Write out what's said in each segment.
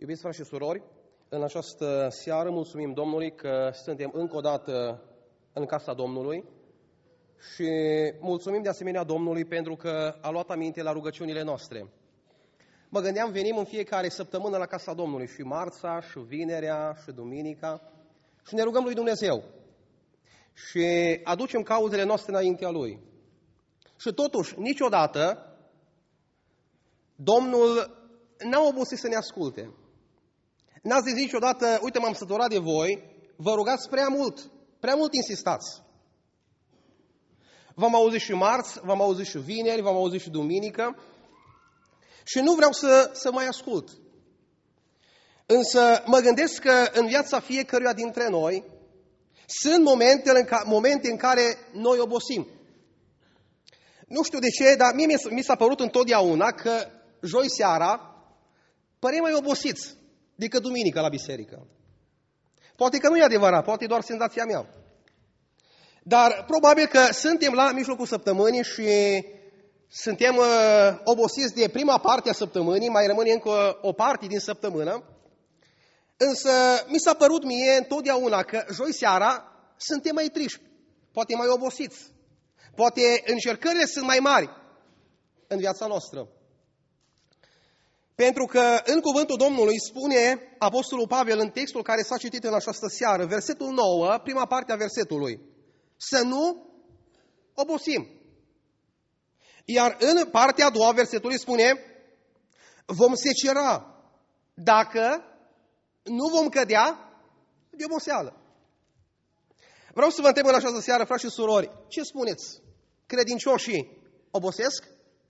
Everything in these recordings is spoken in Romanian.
Iubiți frați și surori, în această seară mulțumim Domnului că suntem încă o dată în casa Domnului și mulțumim de asemenea Domnului pentru că a luat aminte la rugăciunile noastre. Mă gândeam, venim în fiecare săptămână la casa Domnului, și marța, și vinerea, și duminica, și ne rugăm lui Dumnezeu și aducem cauzele noastre înaintea Lui. Și totuși, niciodată, Domnul n-a obosit să ne asculte. N-a zis niciodată, uite, m-am săturat de voi, vă rugați prea mult insistați. V-am auzit și marți, v-am auzit și vineri, v-am auzit și duminică și nu vreau să mai ascult. Însă mă gândesc că în viața fiecăruia dintre noi sunt momente în care noi obosim. Nu știu de ce, dar mie mi s-a părut întotdeauna că joi seara părem mai obosiți decât duminică la biserică. Poate că nu e adevărat, poate e doar senzația mea. Dar probabil că suntem la mijlocul săptămânii și suntem obosiți de prima parte a săptămânii, mai rămâne încă o parte din săptămână. Însă mi s-a părut mie întotdeauna că joi seara suntem mai triști, poate mai obosiți. Poate încercările sunt mai mari în viața noastră. Pentru că în cuvântul Domnului spune Apostolul Pavel în textul care s-a citit în această seară, versetul 9, prima parte a versetului, să nu obosim. Iar în partea a doua versetului spune, vom secera dacă nu vom cădea de oboseală. Vreau să vă întreb în această seară, frați și surori, ce spuneți? Credincioșii obosesc?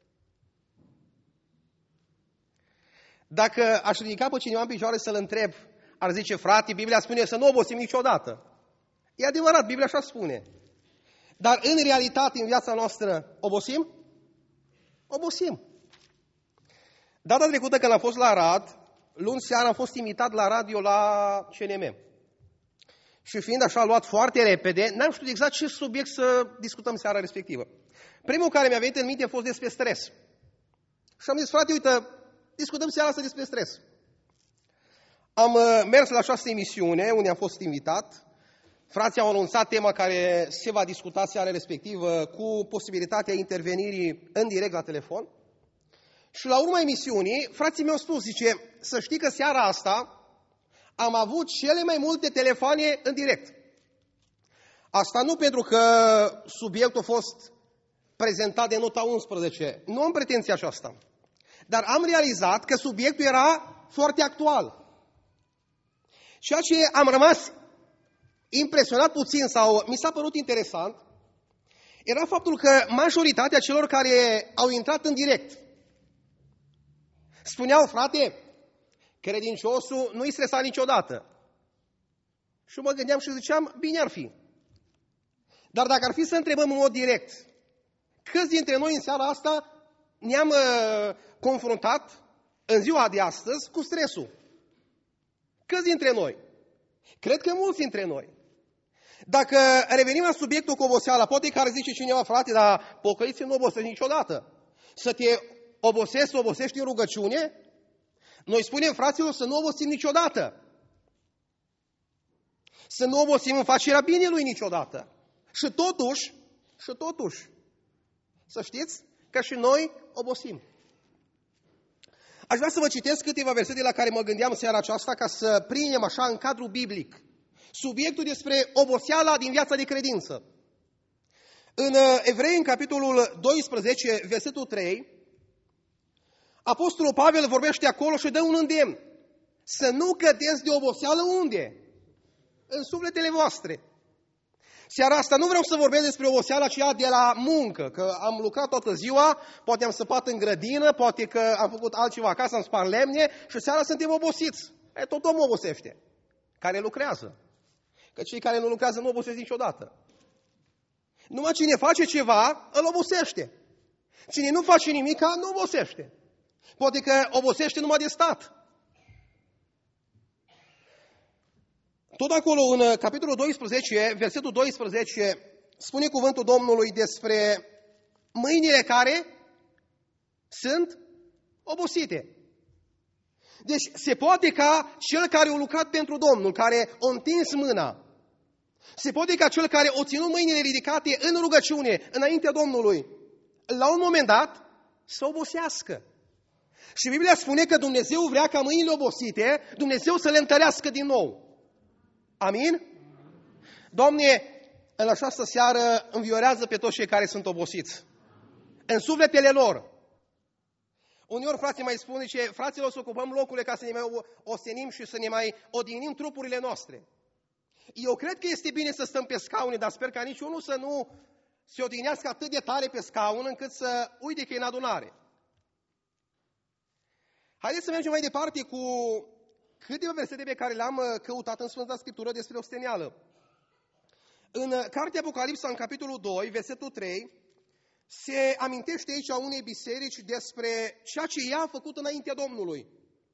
Dacă aș ridica pe cineva în picioare să-l întreb, ar zice, frate, Biblia spune să nu obosim niciodată. E adevărat, Biblia așa spune. Dar în realitate, în viața noastră, obosim? Obosim. Data trecută când am fost la Arad, luni seara am fost invitat la radio la CNM. Și fiind așa luat foarte repede, n-am știut exact ce subiect să discutăm seara respectivă. Primul care mi-a venit în minte a fost despre stres. Și am zis, frate, uite, discutăm seara asta despre stres. Am mers la această emisiune unde am fost invitat. Frații au anunțat tema care se va discuta seara respectivă cu posibilitatea intervenirii în direct la telefon. Și la urma emisiunii, frații mi-au spus, zice, să știi că seara asta am avut cele mai multe telefoane în direct. Asta nu pentru că subiectul a fost prezentat de nota 11. Nu am pretenția aceasta. Dar am realizat că subiectul era foarte actual. Ceea ce am rămas impresionat puțin sau mi s-a părut interesant era faptul că majoritatea celor care au intrat în direct spuneau, frate, credinciosul nu-i stresat niciodată. Și mă gândeam și ziceam, bine ar fi. Dar dacă ar fi să întrebăm în mod direct, câți dintre noi în seara asta ne-am confruntat în ziua de astăzi cu stresul? Câți dintre noi? Cred că mulți dintre noi. Dacă revenim la subiectul cu oboseala, poate că ar zice cineva, frate, dar pocăiții nu obosesc niciodată. Să te obosești în rugăciune? Noi spunem, fraților, să nu obosim niciodată. Să nu obosim în facerea binelui niciodată. Și totuși, să știți că și noi obosim. Aș vrea să vă citesc câteva versete la care mă gândeam seara aceasta ca să prindem așa în cadrul biblic subiectul despre oboseala din viața de credință. În Evrei, în capitolul 12, versetul 3, Apostolul Pavel vorbește acolo și dă un îndemn. Să nu cădeți de oboseală unde? În sufletele voastre. Seara asta nu vreau să vorbesc despre oboseala aceea de la muncă, că am lucrat toată ziua, poate am săpat în grădină, poate că am făcut altceva acasă, am spart lemne și seara suntem obosiți. Tot omul obosește, care lucrează. Că cei care nu lucrează nu obosesc niciodată. Numai cine face ceva, îl obosește. Cine nu face nimica, nu obosește. Poate că obosește numai de stat. Tot acolo, în capitolul 12, versetul 12, spune cuvântul Domnului despre mâinile care sunt obosite. Deci se poate ca cel care a lucrat pentru Domnul, care a întins mâna, se poate ca cel care a ținut mâinile ridicate în rugăciune, înaintea Domnului, la un moment dat, să obosească. Și Biblia spune că Dumnezeu vrea ca mâinile obosite, Dumnezeu să le întărească din nou. Amin? Doamne, în această seară înviorează pe toți cei care sunt obosiți. În sufletele lor. Uneori frații mai spun, zice, fraților, să ocupăm locurile ca să ne mai ostenim și să ne mai odihnim trupurile noastre. Eu cred că este bine să stăm pe scaune, dar sper ca niciunul să nu se odihnească atât de tare pe scaun încât să uite că e în adunare. Haideți să mergem mai departe cu câteva versete pe care le-am căutat în Sfânta Scriptură despre osteneală. În cartea Apocalipsa, în capitolul 2, versetul 3, se amintește aici a unei biserici despre ceea ce ea a făcut înaintea Domnului.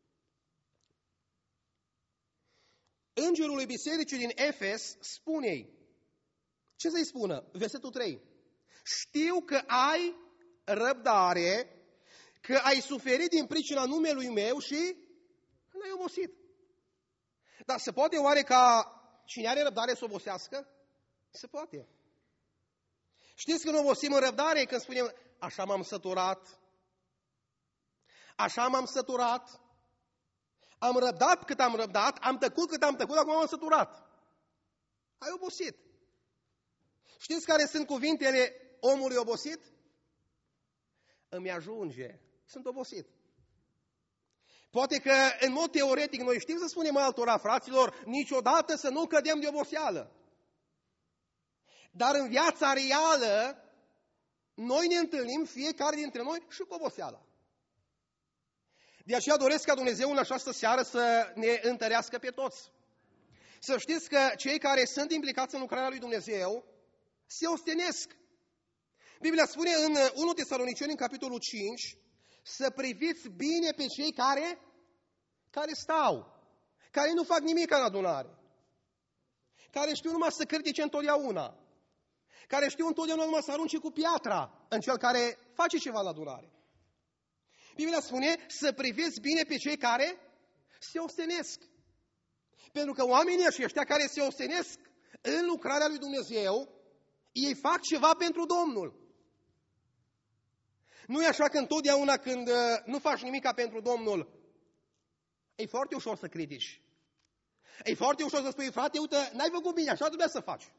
Îngerul bisericii din Efes spune-i, ce să-i spună? Versetul 3. Știu că ai răbdare, că ai suferit din pricina numelui meu și n-ai obosit. Dar se poate oare ca cine are răbdare să obosească? Se poate. Știți când obosim în răbdare? Când spunem, așa m-am săturat, așa m-am săturat, am răbdat cât am răbdat, am tăcut cât am tăcut, acum m-am săturat. Ai obosit. Știți care sunt cuvintele omului obosit? Îmi ajunge. Sunt obosit. Poate că în mod teoretic noi știm să spunem altora, fraților, niciodată să nu cădem de oboseală. Dar în viața reală, noi ne întâlnim, fiecare dintre noi, și cu oboseala. De aceea doresc ca Dumnezeu în această seară să ne întărească pe toți. Să știți că cei care sunt implicați în lucrarea lui Dumnezeu se ostenesc. Biblia spune în 1 Tesaloniceni, în capitolul 5, să priviți bine pe cei care stau, care nu fac nimic în adunare, care știu numai să critice întotdeauna, care știu întotdeauna numai să arunce cu piatra în cel care face ceva la adunare. Biblia spune să priviți bine pe cei care se ostenesc. Pentru că oamenii aceștia care se ostenesc în lucrarea lui Dumnezeu, ei fac ceva pentru Domnul. Nu e așa că întotdeauna când nu faci nimica pentru Domnul, e foarte ușor să critici. E foarte ușor să spui, frate, uite, n-ai făcut bine, așa trebuia să faci.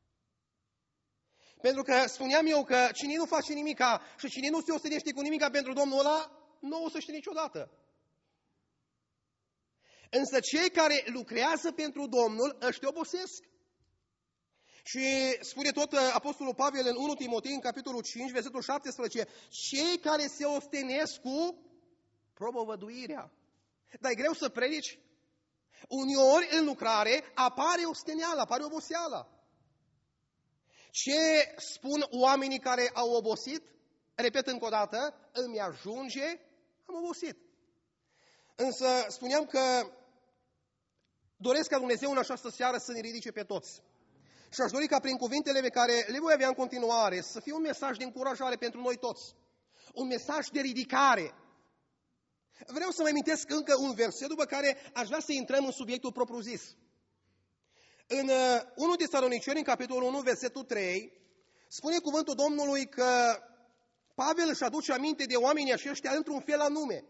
Pentru că spuneam eu că cine nu face nimica și cine nu se ostenește cu nimica pentru Domnul ăla, nu o să știe niciodată. Însă cei care lucrează pentru Domnul, ăștia obosesc. Și spune tot Apostolul Pavel în 1 Timotei, în capitolul 5, versetul 17, cei care se ostenesc cu propovăduirea. Dar e greu să predici. Uneori în lucrare apare osteneala, apare oboseala. Ce spun oamenii care au obosit? Repet încă o dată, îmi ajunge, am obosit. Însă spuneam că doresc ca Dumnezeu în această seară să ne ridice pe toți. Și aș dori ca prin cuvintele pe care le voi avea în continuare să fie un mesaj de încurajare pentru noi toți. Un mesaj de ridicare. Vreau să mai amintesc încă un verset, după care aș vrea să intrăm în subiectul propriu-zis. În 1 Tesaloniceni, în capitolul 1, versetul 3, spune cuvântul Domnului că Pavel își aduce aminte de oamenii aceștia într-un fel anume.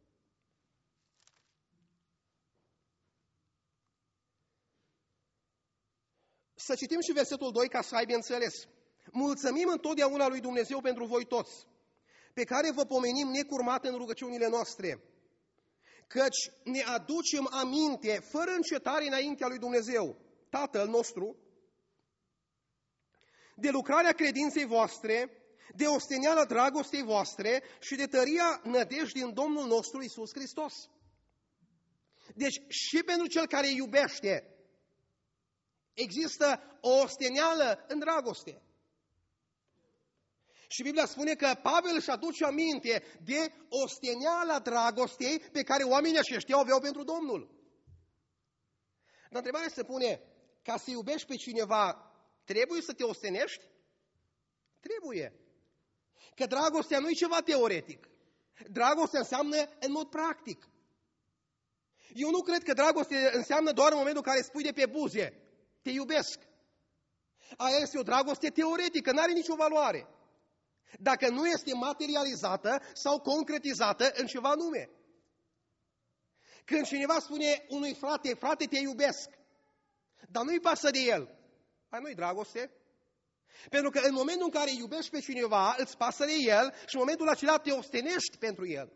Să citim și versetul 2 ca să aibă înțeles. Mulțumim întotdeauna lui Dumnezeu pentru voi toți, pe care vă pomenim necurmat în rugăciunile noastre, căci ne aducem aminte fără încetare înaintea lui Dumnezeu, Tatăl nostru, de lucrarea credinței voastre, de osteneala dragostei voastre și de tăria nădejdii în Domnul nostru Iisus Hristos. Deci și pentru cel care iubește există o osteneală în dragoste. Și Biblia spune că Pavel își aduce aminte de osteneala dragostei pe care oamenii aceștia o aveau pentru Domnul. Dar întrebarea se pune, ca să iubești pe cineva, trebuie să te ostenești? Trebuie. Că dragostea nu e ceva teoretic. Dragostea înseamnă în mod practic. Eu nu cred că dragoste înseamnă doar în momentul în care spui de pe buze, te iubesc. Aia este o dragoste teoretică, nu are nicio valoare. Dacă nu este materializată sau concretizată în ceva anume. Când cineva spune unui frate, frate, te iubesc, dar nu-i pasă de el, aia nu-i dragoste. Pentru că în momentul în care iubești pe cineva, îți pasă de el și în momentul acela te ostenești pentru el.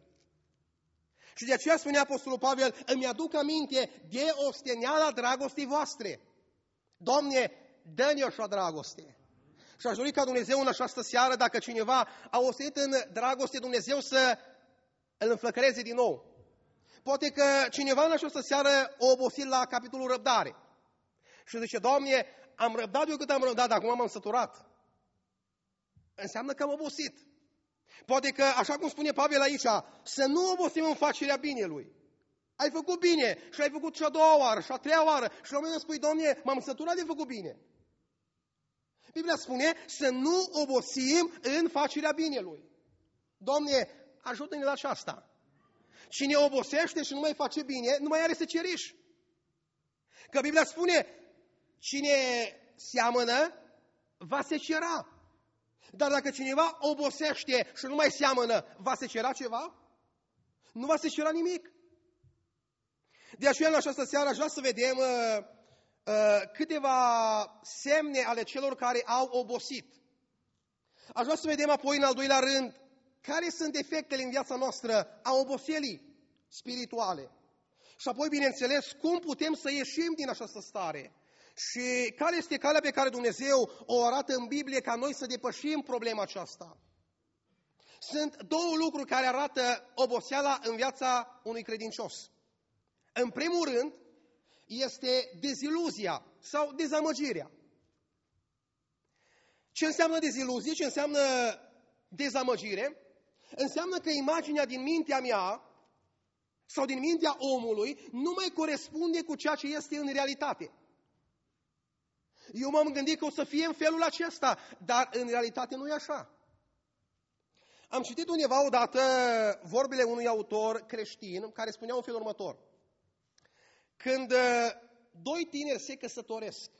Și de aceea spune Apostolul Pavel, îmi aduc aminte de osteneala dragostei voastre. Doamne, dă-ne așa dragoste. Și aș dori ca Dumnezeu în această seară, dacă cineva a ostenit în dragoste, Dumnezeu să îl înflăcăreze din nou. Poate că cineva în această seară a obosit la capitolul răbdare. Și zice, Doamne, am răbdat eu cât am răbdat, dar acum m-am săturat. Înseamnă că am obosit. Poate că, așa cum spune Pavel aici, să nu obosim în facerea binelui. Ai făcut bine și ai făcut și a doua oară, și a treia oară și la un moment dat spui, Doamne, m-am săturat de făcut bine. Biblia spune să nu obosim în facerea binelui. Doamne, ajută-ne la aceasta. Cine obosește și nu mai face bine, nu mai are să ceriși. Că Biblia spune, cine seamănă, va secera. Dar dacă cineva obosește și nu mai seamănă, va secera ceva? Nu va secera nimic. De aceea, în această seară, aș vrea să vedem câteva semne ale celor care au obosit. Aș vrea să vedem apoi, în al doilea rând, care sunt efectele în viața noastră a oboselii spirituale. Și apoi, bineînțeles, cum putem să ieșim din această stare. Și care este calea pe care Dumnezeu o arată în Biblie ca noi să depășim problema aceasta. Sunt două lucruri care arată oboseala în viața unui credincios. În primul rând, este deziluzia sau dezamăgirea. Ce înseamnă deziluzie? Ce înseamnă dezamăgire? Înseamnă că imaginea din mintea mea sau din mintea omului nu mai corespunde cu ceea ce este în realitate. Eu m-am gândit că o să fie în felul acesta, dar în realitate nu e așa. Am citit undeva odată vorbile unui autor creștin care spunea în felul următor. Când doi tineri se căsătoresc,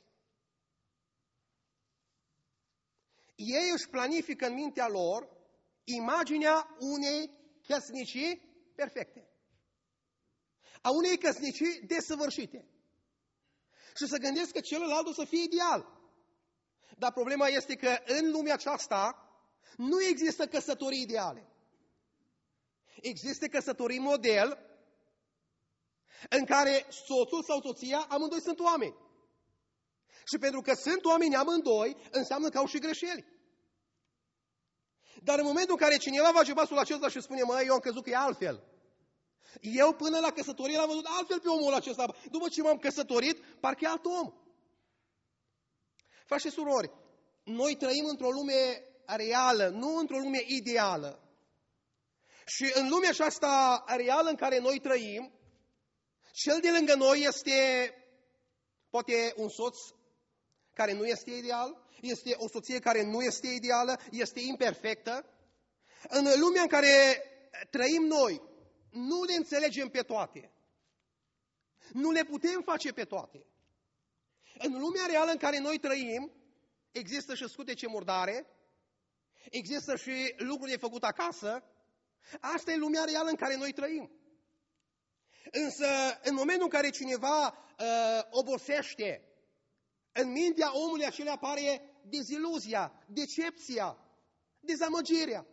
ei își planifică în mintea lor imaginea unei căsnicii perfecte, a unei căsnicii desăvârșite. Și să gândesc că celălalt o să fie ideal. Dar problema este că în lumea aceasta nu există căsătorii ideale. Există căsătorii model în care soțul sau soția amândoi sunt oameni. Și pentru că sunt oameni amândoi, înseamnă că au și greșeli. Dar în momentul în care cineva face pasul acesta și spune, măi, eu am crezut că e altfel. Eu până la căsătorie l-am văzut altfel pe omul acesta. După ce m-am căsătorit, parcă e alt om. Frați și surori, noi trăim într-o lume reală, nu într-o lume ideală. Și în lumea aceasta reală în care noi trăim, cel de lângă noi este poate un soț care nu este ideal, este o soție care nu este ideală, este imperfectă. În lumea în care trăim noi, nu le înțelegem pe toate. Nu le putem face pe toate. În lumea reală în care noi trăim, există și scutece murdare, există și lucruri de făcut acasă. Asta e lumea reală în care noi trăim. Însă, în momentul în care cineva obosește, în mintea omului acela apare deziluzia, decepția, dezamăgirea.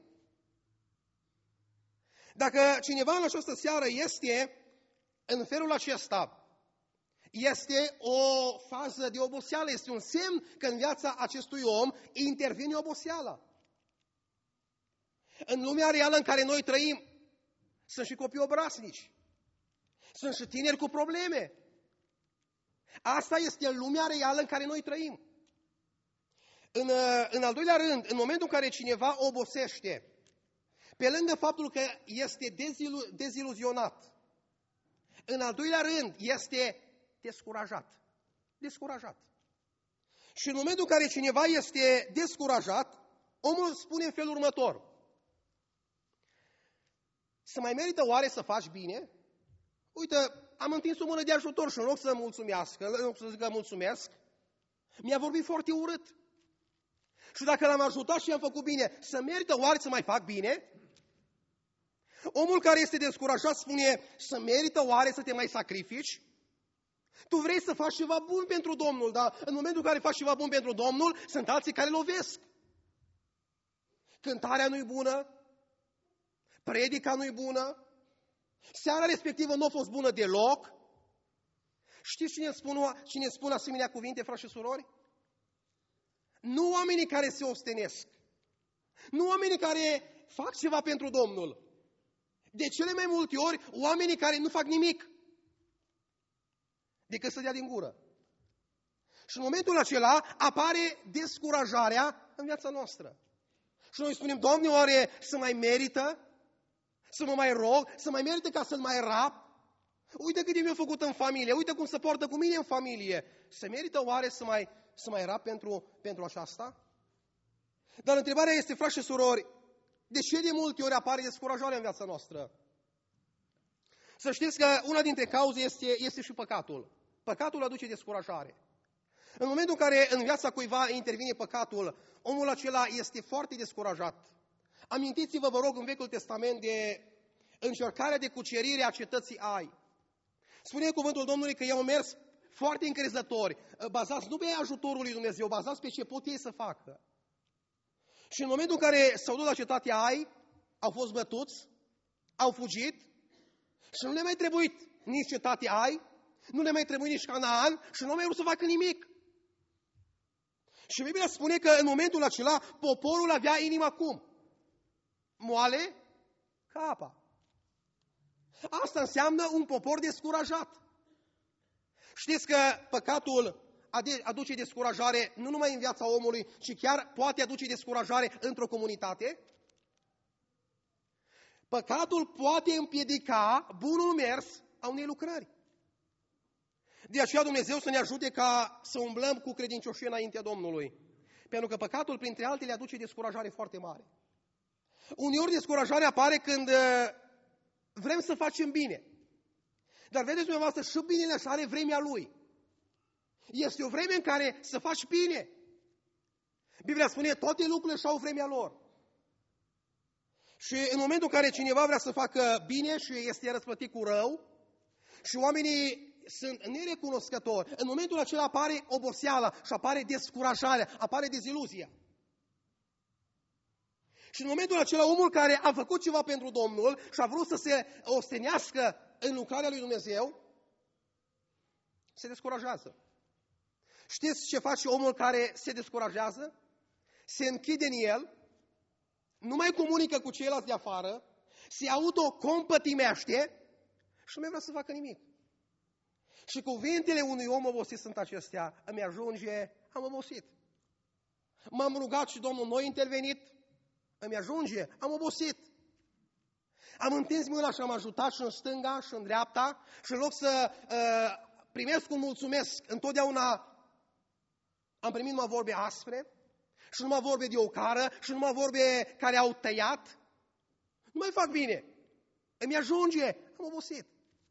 Dacă cineva în această seară este în felul acesta, este o fază de oboseală, este un semn că în viața acestui om intervine oboseala. În lumea reală în care noi trăim, sunt și copii obraznici, sunt și tineri cu probleme. Asta este lumea reală în care noi trăim. În al doilea rând, în momentul în care cineva obosește, pe lângă faptul că este deziluzionat, în al doilea rând este descurajat. Descurajat. Și în momentul în care cineva este descurajat, omul spune în felul următor. Să mai merită oare să faci bine? Uite, am întins o mână de ajutor și în loc să mulțumească, în loc să zică mulțumesc, mi-a vorbit foarte urât. Și dacă l-am ajutat și i-am făcut bine, să merită oare să mai fac bine? Omul care este descurajat spune, să merită oare să te mai sacrifici? Tu vrei să faci ceva bun pentru Domnul, dar în momentul în care faci ceva bun pentru Domnul, sunt alții care lovesc. Cântarea nu-i bună, predica nu-i bună, seara respectivă nu a fost bună deloc. Știți cine spune asemenea cuvinte, frați și surori? Nu oamenii care se ostenesc, nu oamenii care fac ceva pentru Domnul. De cele mai multe ori, oamenii care nu fac nimic decât să dea din gură. Și în momentul acela apare descurajarea în viața noastră. Și noi spunem, Doamne, oare să mai merită? Să mă mai rog? Să mai merită ca să-L mai rap? Uite cât mi-a făcut în familie, uite cum se poartă cu mine în familie. Se merită oare să mai rap pentru aceasta? Dar întrebarea este, frați și surori, de ce de multe ori apare descurajarea în viața noastră? Să știți că una dintre cauze este și păcatul. Păcatul aduce descurajare. În momentul în care în viața cuiva intervine păcatul, omul acela este foarte descurajat. Amintiți-vă, vă rog, în Vechiul Testament de încercarea de cucerire a cetății Ai. Spune cuvântul Domnului că ei au mers foarte încrezători, bazați nu pe ajutorul lui Dumnezeu, bazați pe ce pot ei să facă. Și în momentul în care s-au dus la cetatea Ai, au fost bătuți, au fugit și nu le-a mai trebuit nici cetatea Ai, nu le-a mai trebuit nici Canaan și nu au mai vrut să facă nimic. Și Biblia spune că în momentul acela poporul avea inima cum? Moale ca apa. Asta înseamnă un popor descurajat. Știți că păcatul aduce descurajare nu numai în viața omului, ci chiar poate aduce descurajare într-o comunitate? Păcatul poate împiedica bunul mers a unei lucrări. De aceea Dumnezeu să ne ajute ca să umblăm cu credincioșie înaintea Domnului. Pentru că păcatul, printre altele, aduce descurajare foarte mare. Uneori descurajarea apare când vrem să facem bine. Dar vedeți dumneavoastră, și binele așa are vremea lui. Este o vreme în care să faci bine. Biblia spune, toate lucrurile și-au vremea lor. Și în momentul în care cineva vrea să facă bine și este răsplătit cu rău, și oamenii sunt nerecunoscători, în momentul acela apare oboseala și apare descurajarea, apare deziluzia. Și în momentul acela, omul care a făcut ceva pentru Domnul și a vrut să se ostenească în lucrarea lui Dumnezeu, se descurajează. Știți ce face omul care se descurajează? Se închide în el, nu mai comunică cu ceilalți de afară, se autocompătimește și nu mai vrea să facă nimic. Și cuvintele unui om obosit sunt acestea: îmi ajunge, am obosit. M-am rugat și Domnul nu a intervenit, îmi ajunge, am obosit. Am întins mâna și am ajutat și în stânga și în dreapta și în loc să primesc un mulțumesc, întotdeauna am primit numai vorbe aspre și numai vorbe de ocară și numai vorbe care au tăiat. Nu mai fac bine. Îmi ajunge, am obosit.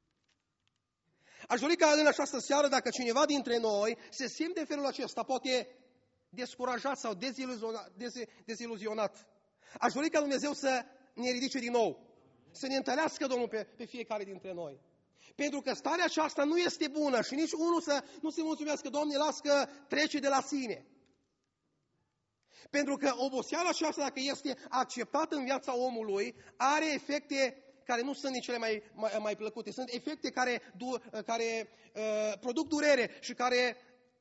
Aș dori ca în această seară, dacă cineva dintre noi se simte în felul acesta, poate descurajat sau deziluzionat, aș dori ca Dumnezeu să ne ridice din nou, să ne întărească Domnul pe fiecare dintre noi. Pentru că starea aceasta nu este bună și nici unul să nu se mulțumească, Doamne, las că trece de la sine. Pentru că oboseala aceasta, dacă este acceptată în viața omului, are efecte care nu sunt nici cele mai plăcute. Sunt efecte care produc durere și care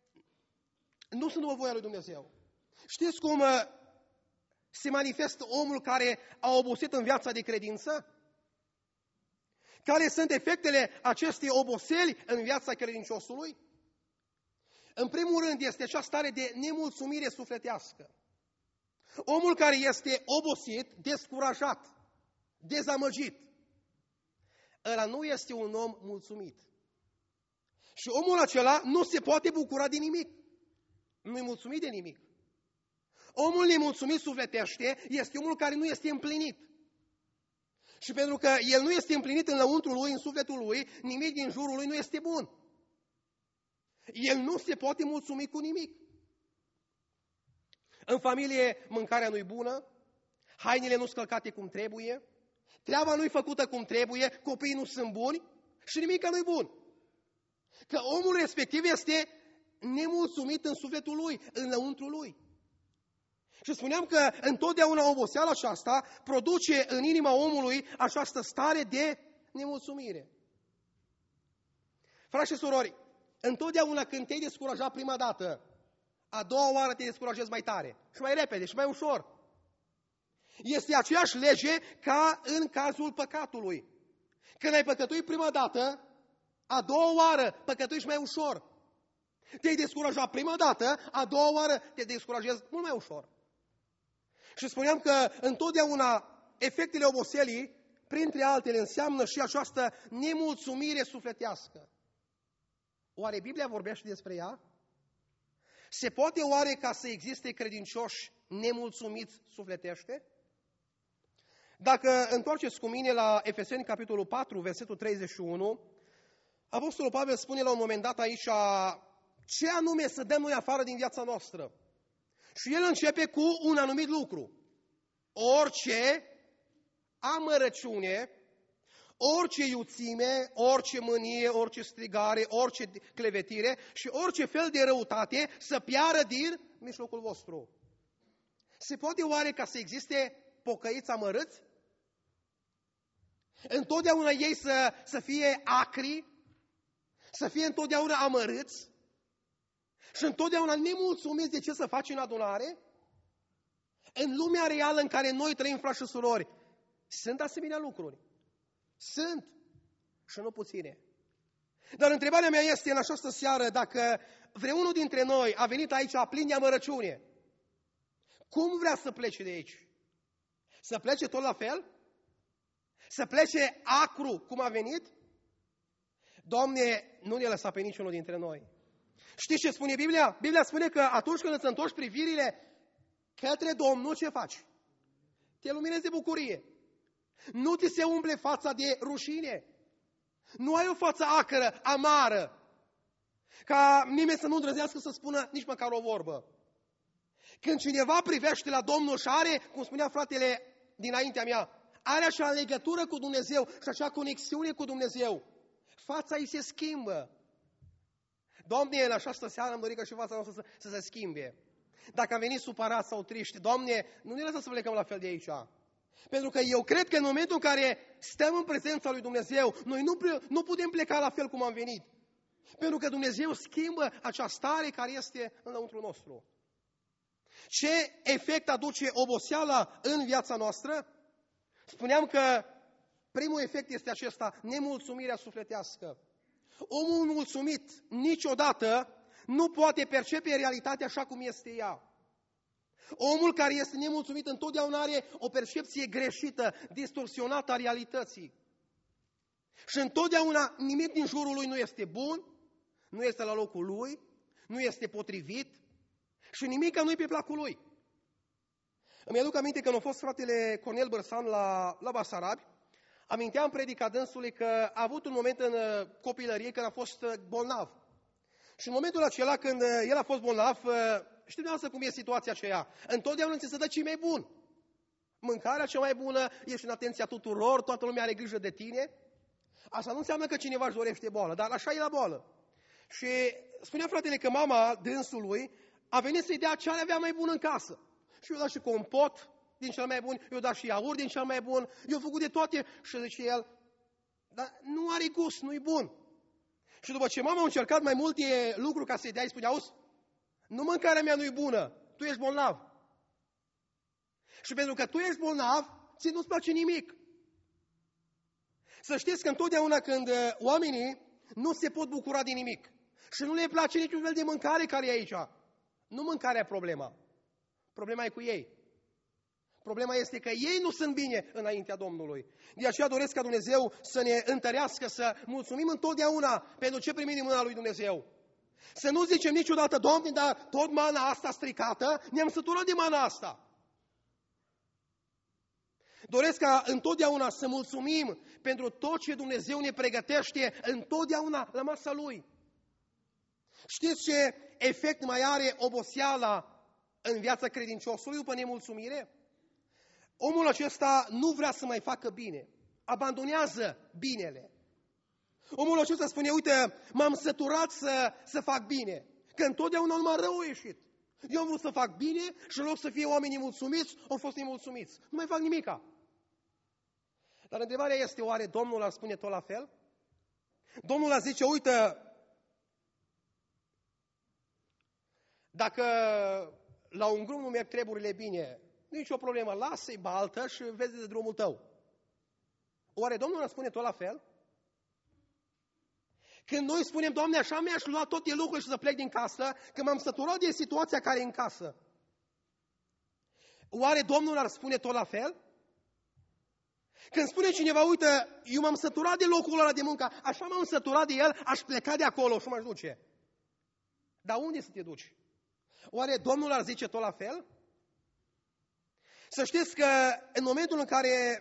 nu sunt după voia lui Dumnezeu. Știți cum se manifestă omul care a obosit în viața de credință? Care sunt efectele acestei oboseli în viața credinciosului? În primul rând este acea stare de nemulțumire sufletească. Omul care este obosit, descurajat, dezamăgit, ăla nu este un om mulțumit. Și omul acela nu se poate bucura de nimic. Nu-i mulțumit de nimic. Omul nemulțumit sufletește este omul care nu este împlinit. Și pentru că el nu este împlinit înăuntru lui, în sufletul lui, nimic din jurul lui nu este bun. El nu se poate mulțumi cu nimic. În familie mâncarea nu-i bună, hainele nu-s călcate cum trebuie, treaba nu-i făcută cum trebuie, copiii nu sunt buni și nimic nu-i bun. Că omul respectiv este nemulțumit în sufletul lui, înăuntru lui. Și spuneam că întotdeauna oboseala aceasta produce în inima omului această stare de nemulțumire. Frați și surori, întotdeauna când te-ai descurajat prima dată, a doua oară te descurajezi mai tare și mai repede și mai ușor. Este aceeași lege ca în cazul păcatului. Când ai păcătuit prima dată, a doua oară păcătuiești mai ușor. Te-ai descurajat prima dată, a doua oară te descurajezi mult mai ușor. Și spuneam că întotdeauna efectele oboselii, printre altele, înseamnă și această nemulțumire sufletească. Oare Biblia vorbește despre ea? Se poate oare ca să existe credincioși nemulțumiți sufletește? Dacă întoarceți cu mine la Efeseni, capitolul 4, versetul 31, Apostolul Pavel spune la un moment dat aici ce anume să dăm noi afară din viața noastră. Și el începe cu un anumit lucru. Orice amărăciune, orice iuțime, orice mânie, orice strigare, orice clevetire și orice fel de răutate să piară din mijlocul vostru. Se poate oare ca să existe pocăiți amărâți? Întotdeauna ei să fie acri, să fie întotdeauna amărâți și întotdeauna nemulțumiți de ce să faci în adunare? În lumea reală în care noi trăim, frați și surori, sunt asemenea lucruri. Sunt și nu puține. Dar întrebarea mea este în această seară, dacă vreunul dintre noi a venit aici plin de amărăciune, cum vrea să plece de aici? Să plece tot la fel? Să plece acru cum a venit? Doamne, nu ne lăsa pe niciunul dintre noi. Știți ce spune Biblia? Biblia spune că atunci când îți întorci privirile către Domnul, ce faci? Te luminezi de bucurie. Nu ți se umple fața de rușine. Nu ai o față acră, amară, ca nimeni să nu îndrăznească să spună nici măcar o vorbă. Când cineva privește la Domnul și are, cum spunea fratele dinaintea mea, are așa legătură cu Dumnezeu și așa conexiune cu Dumnezeu, fața îi se schimbă. Doamne, în această seară am dorit ca și fața noastră să se schimbe. Dacă am venit supărat sau triști, Doamne, nu ne lăsa să plecăm la fel de aici. Pentru că eu cred că în momentul în care stăm în prezența lui Dumnezeu, noi nu putem pleca la fel cum am venit. Pentru că Dumnezeu schimbă acea stare care este înăuntru nostru. Ce efect aduce oboseala în viața noastră? Spuneam că primul efect este acesta, nemulțumirea sufletească. Omul mulțumit niciodată nu poate percepe realitatea așa cum este ea. Omul care este nemulțumit întotdeauna are o percepție greșită, distorsionată a realității. Și întotdeauna nimic din jurul lui nu este bun, nu este la locul lui, nu este potrivit și nimic nu-i pe placul lui. Îmi aduc aminte că când a fost fratele Cornel Bărsan la Basarabi, aminteam predica dânsului că a avut un moment în copilărie când a fost bolnav. Și în momentul acela când el a fost bolnav, știu dumneavoastră cum e situația aceea. Întotdeauna ți se dă ce mai bun. Mâncarea cea mai bună, ești în atenția tuturor, toată lumea are grijă de tine. Asta nu înseamnă că cineva își dorește boală, dar așa e la boală. Și spunea fratele că mama dânsului a venit să-i dea ce avea mai bun în casă. Și eu dat și compot din cel mai bun, eu dat și iaurt din cel mai bun, eu făcut de toate. Și zice el, dar nu are gust, nu-i bun. Și după ce mama a încercat mai multe lucruri ca să-i dea, îi spune, auzi, nu mâncarea mea nu-i bună, tu ești bolnav. Și pentru că tu ești bolnav, ți nu-ți place nimic. Să știți că întotdeauna când oamenii nu se pot bucura de nimic și nu le place niciun fel de mâncare care e aici, nu mâncarea e problema. Problema e cu ei. Problema este că ei nu sunt bine înaintea Domnului. De aceea doresc ca Dumnezeu să ne întărească, să mulțumim întotdeauna pentru ce primim din mâna lui Dumnezeu. Să nu zicem niciodată, Doamne, dar tot mana asta stricată, ne-am săturat de mana asta. Doresc ca întotdeauna să mulțumim pentru tot ce Dumnezeu ne pregătește întotdeauna la masa Lui. Știți ce efect mai are oboseala în viața credinciosului după nemulțumire? Omul acesta nu vrea să mai facă bine. Abandonează binele. Omul acesta spune, uite, m-am săturat să fac bine, că întotdeauna numai rău a ieșit. Eu am vrut să fac bine și în loc să fie oamenii mulțumiți, au fost nemulțumiți. Nu mai fac nimica. Dar întrebarea este, oare Domnul ar spune tot la fel? Domnul ar zice, uite, dacă la un grup nu merg treburile bine, nicio problemă, lasă-i baltă și vezi de drumul tău. Oare Domnul ar spune tot la fel? Când noi spunem, Doamne, așa mi-aș lua toate lucrurile și să plec din casă, că m-am săturat de situația care e în casă. Oare Domnul ar spune tot la fel? Când spune cineva, uite, eu m-am săturat de locul ăla de muncă, așa m-am săturat de el, aș pleca de acolo și m-aș duce. Dar unde să te duci? Oare Domnul ar zice tot la fel? Să știți că în momentul în care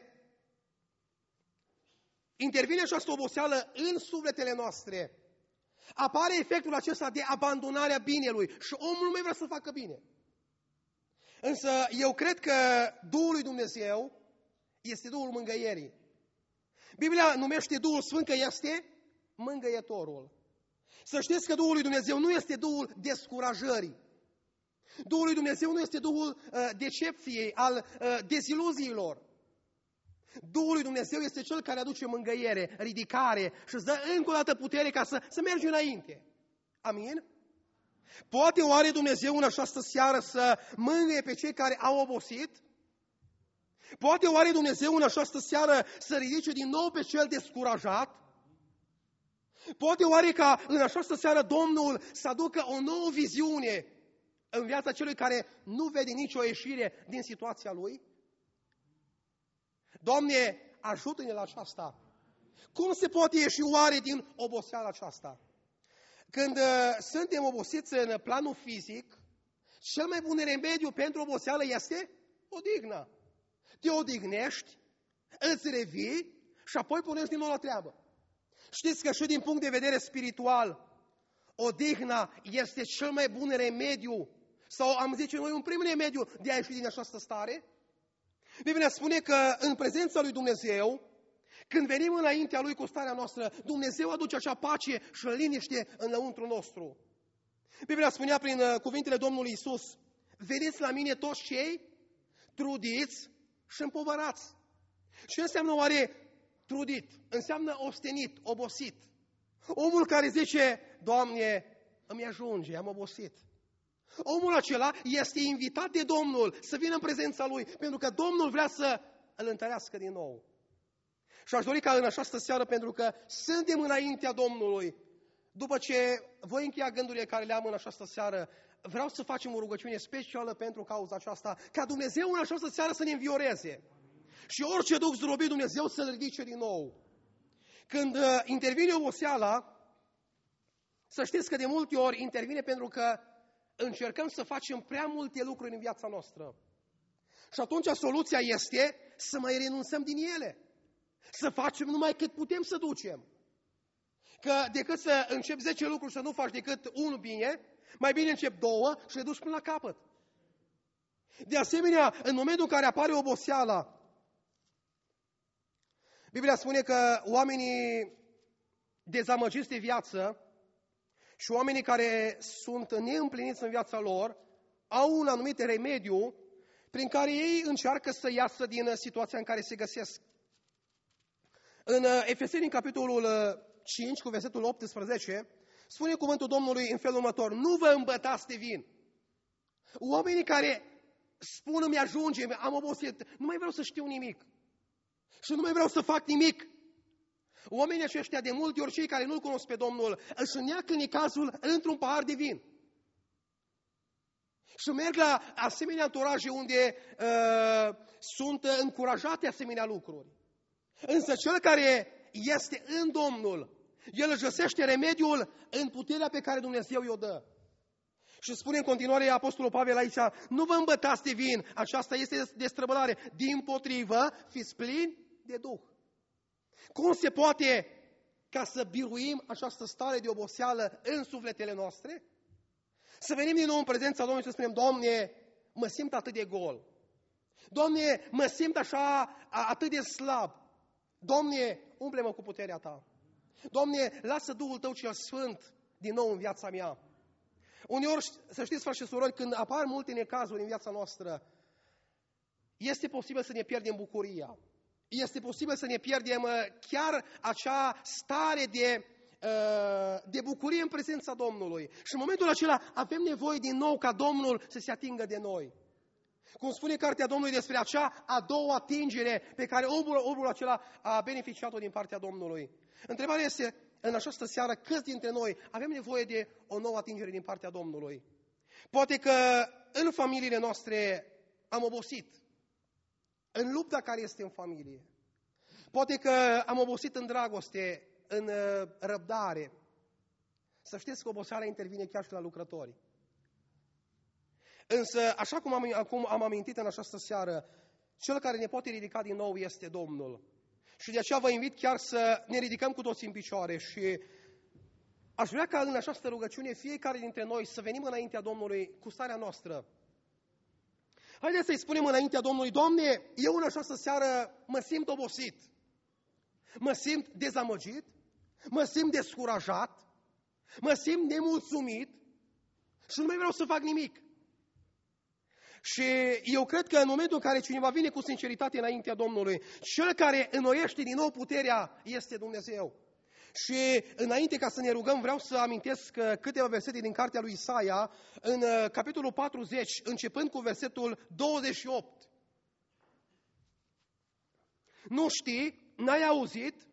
intervine această oboseală în sufletele noastre, apare efectul acesta de abandonare a binelui și omul nu mai vrea să facă bine. Însă eu cred că Duhul lui Dumnezeu este Duhul mângâierii. Biblia numește Duhul Sfânt că este mângâietorul. Să știți că Duhul lui Dumnezeu nu este Duhul descurajării. Duhul lui Dumnezeu nu este Duhul decepției, al deziluziilor. Duhul lui Dumnezeu este Cel care aduce mângâiere, ridicare și îți dă încă o dată putere ca să mergi înainte. Amin? Poate oare Dumnezeu în această seară să mângâie pe cei care au obosit? Poate oare Dumnezeu în această seară să ridice din nou pe cel descurajat? Poate oare ca în această seară Domnul să aducă o nouă viziune în viața celui care nu vede nicio ieșire din situația lui? Doamne, ajută-ne la aceasta. Cum se poate ieși oare din oboseala aceasta? Când suntem obosiți în planul fizic, cel mai bun remediu pentru oboseală este odihna. Te odihnești, îți revii și apoi punești din nou la treabă. Știți că și din punct de vedere spiritual, odihna este cel mai bun remediu, sau am zice noi un prim remediu de a ieși din această stare? Biblia spune că în prezența lui Dumnezeu, când venim înaintea Lui cu starea noastră, Dumnezeu aduce acea pace și liniște înăuntru nostru. Biblia spunea prin cuvintele Domnului Iisus, veniți la mine toți cei trudiți și împovărați. Ce înseamnă oare trudit? Înseamnă ostenit, obosit. Omul care zice, Doamne, îmi ajunge, am obosit. Omul acela este invitat de Domnul să vină în prezența Lui, pentru că Domnul vrea să îl întărească din nou. Și aș dori ca în această seară, pentru că suntem înaintea Domnului, după ce voi încheia gândurile care le am în această seară, vreau să facem o rugăciune specială pentru cauza aceasta, ca Dumnezeu în această seară să ne învioreze. Și orice duc zdrobit Dumnezeu să-l ridice din nou. Când intervine oboseala, să știți că de multe ori intervine pentru că încercăm să facem prea multe lucruri în viața noastră. Și atunci soluția este să mai renunțăm din ele. Să facem numai cât putem să ducem. Că decât să începi 10 lucruri și să nu faci decât unul bine, mai bine începi 2 și le duci până la capăt. De asemenea, în momentul în care apare oboseala, Biblia spune că oamenii dezamăgiți de viață și oamenii care sunt neîmpliniți în viața lor au un anumit remediu prin care ei încearcă să iasă din situația în care se găsesc. În Efeseni, în capitolul 5, cu versetul 18, spune cuvântul Domnului în felul următor, nu vă îmbătați de vin. Oamenii care spun îmi ajunge, am obosit, nu mai vreau să știu nimic și nu mai vreau să fac nimic. Oamenii aceștia, de multe ori cei care nu-L cunosc pe Domnul, își neacă necazul într-un pahar de vin. Și merg la asemenea anturaje unde sunt încurajate asemenea lucruri. Însă cel care este în Domnul, el își găsește remediul în puterea pe care Dumnezeu i-o dă. Și spune în continuare Apostolul Pavel aici, nu vă îmbătați de vin, aceasta este destrăbălare. Dimpotrivă, fiți plini de Duh. Cum se poate ca să biruim această stare de oboseală în sufletele noastre? Să venim din nou în prezența Domnului și să spunem, Doamne, mă simt atât de gol. Doamne, mă simt așa atât de slab. Doamne, umple-mă cu puterea Ta. Doamne, lasă Duhul Tău cel Sfânt din nou în viața mea. Uneori, să știți, frați și surori, când apar multe necazuri în viața noastră, este posibil să ne pierdem bucuria. Este posibil să ne pierdem chiar acea stare de bucurie în prezența Domnului. Și în momentul acela avem nevoie din nou ca Domnul să se atingă de noi. Cum spune Cartea Domnului despre acea a doua atingere pe care omul acela a beneficiat-o din partea Domnului. Întrebarea este, în această seară, câți dintre noi avem nevoie de o nouă atingere din partea Domnului? Poate că în familiile noastre am obosit. În lupta care este în familie. Poate că am obosit în dragoste, în răbdare. Să știți că oboseala intervine chiar și la lucrători. Însă, așa cum am amintit în această seară, cel care ne poate ridica din nou este Domnul. Și de aceea vă invit chiar să ne ridicăm cu toți în picioare și aș vrea ca în această rugăciune fiecare dintre noi să venim înaintea Domnului cu starea noastră. Haideți să-i spunem înaintea Domnului, Doamne, eu în această seară mă simt obosit, mă simt dezamăgit, mă simt descurajat, mă simt nemulțumit și nu mai vreau să fac nimic. Și eu cred că în momentul în care cineva vine cu sinceritate înaintea Domnului, cel care înnoiește din nou puterea este Dumnezeu. Și înainte ca să ne rugăm, vreau să amintesc câteva versete din cartea lui Isaia, în capitolul 40, începând cu versetul 28. Nu știi, n-ai auzit?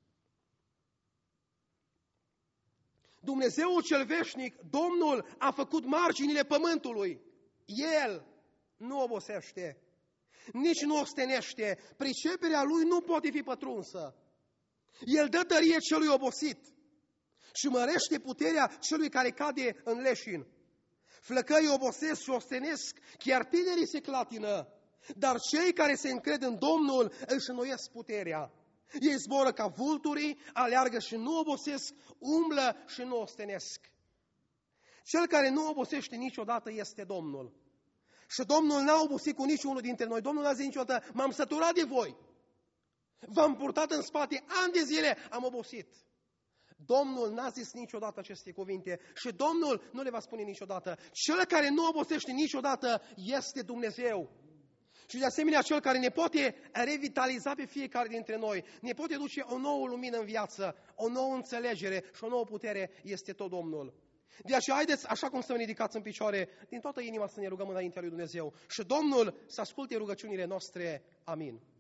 Dumnezeul cel veșnic, Domnul a făcut marginile pământului. El nu obosește, nici nu ostenește, priceperea lui nu poate fi pătrunsă. El dă tărie celui obosit și mărește puterea celui care cade în leșin. Flăcăii obosesc și ostenesc, chiar tinerii se clatină, dar cei care se încred în Domnul își înnoiesc puterea. Ei zboră ca vulturii, aleargă și nu obosesc, umblă și nu ostenesc. Cel care nu obosește niciodată este Domnul. Și Domnul n-a obosit cu niciunul dintre noi. Domnul n-a zis niciodată, m-am săturat de voi. V-am purtat în spate, ani de zile am obosit. Domnul n-a zis niciodată aceste cuvinte și Domnul nu le va spune niciodată. Cel care nu obosește niciodată este Dumnezeu. Și de asemenea, cel care ne poate revitaliza pe fiecare dintre noi, ne poate duce o nouă lumină în viață, o nouă înțelegere și o nouă putere este tot Domnul. De aceea, haideți, așa cum să vă ridicați în picioare, din toată inima să ne rugăm înaintea lui Dumnezeu. Și Domnul să asculte rugăciunile noastre. Amin.